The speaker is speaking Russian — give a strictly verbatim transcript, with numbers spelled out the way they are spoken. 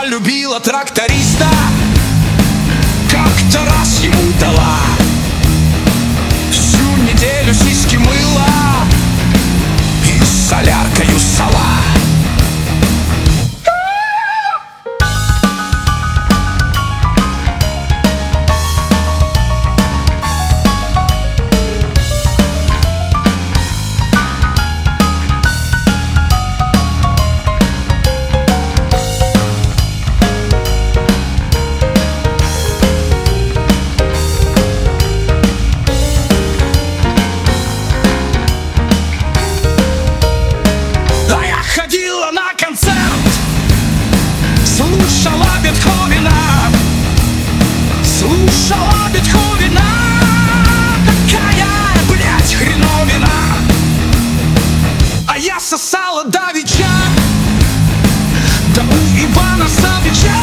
Она любила тракториста, как-то раз ему дала. Всю неделю сиськи мыла и соляркою сала. Ходила на концерт, слушала Бетховена, слушала Бетховена. Такая, блядь, хреновина. А я сосала давеча, да у Ивана Савича.